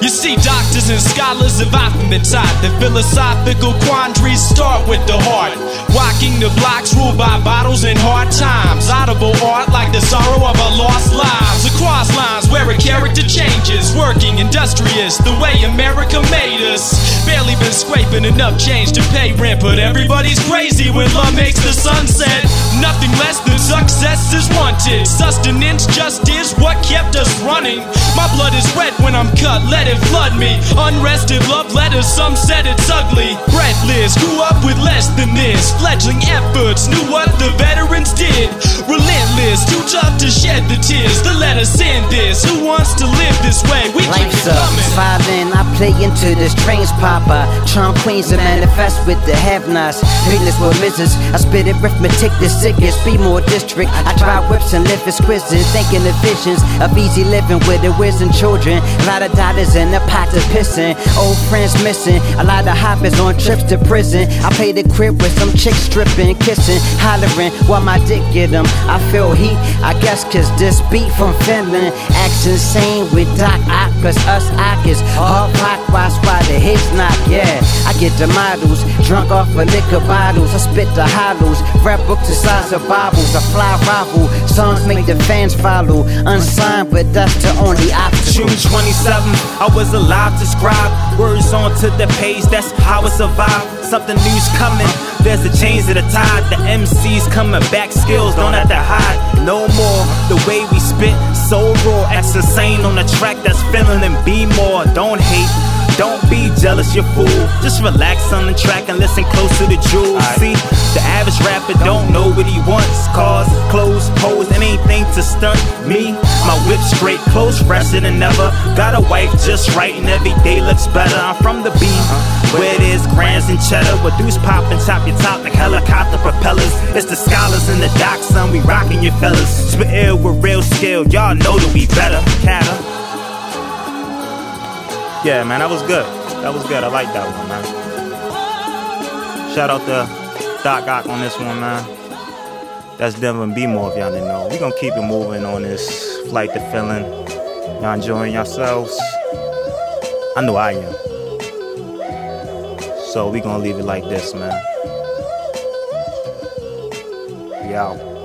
You see, doctors and scholars have often been taught that philosophical quandaries start with the heart. Walking the blocks ruled by bottles and hard times. Audible art like the sorrow of our lost lives. Across lines where a character changes. Working industrious the way America made us. Barely been scraping enough change to pay rent, but everybody's crazy when love makes the sunset. Nothing less than success is wanted. Sustenance just is what kept us running. My blood is red when I'm cut, let it flood me. Unrested love letters, some said it's ugly. Breathless, grew up with less than this. Fledgling efforts, knew what the veterans did. Relentless, too tough to shed the tears to let us end this. Who wants to live this way? We keep it coming. Violin, I play into the strings, Papa. Charm queens and manifest with the have-nots. Greatness with misses, I spit arithmetic the sickest. Be more district, I try whips and live exquisite. Thinking of visions of easy living with the wisdom children. A lot of daughters in the pot to pissing. Old friends missing, a lot of hoppers on trips to prison. I play the crib with some chicks stripping, kissing, hollering while my dick get them. I feel heat, I guess cause this beat from Finland acts insane with Doc Ock, cause us Ockers hard rock, watch why the hits knock, yeah. I get the models, drunk off of liquor bottles. I spit the hollows, rap books the size of Bibles. I fly rival, songs make the fans follow. Unsigned, but that's the only obstacle. June 27th, I was alive to scribe words onto the page, that's how I survive. Something new's coming, there's a change of the tide. The MC's coming back, skills don't have to hide. No more, the way we spit, so raw. X insane on the track, that's feeling and be more. Don't hate, don't be jealous, you fool. Just relax on the track and listen close to the jewels. See, the average rapper don't know what he wants. Cars, clothes, pose, and anything to stunt me. My whip straight, clothes fresher than ever. Got a wife just right and every day looks better. I'm from the B, where there's grands and cheddar. Where dudes pop and chop your top like helicopter propellers. It's the scholars in the dock, son, we rockin' your fellas. Spit ill with real skill, y'all know that we better. Catter. Yeah, man, that was good. That was good. I like that one, man. Shout out to Doc Ock on this one, man. That's Denver and B-More if y'all didn't know. We gonna keep it moving on this flight to feeling. Y'all enjoying yourselves? I know I am. So we gonna leave it like this, man. We out.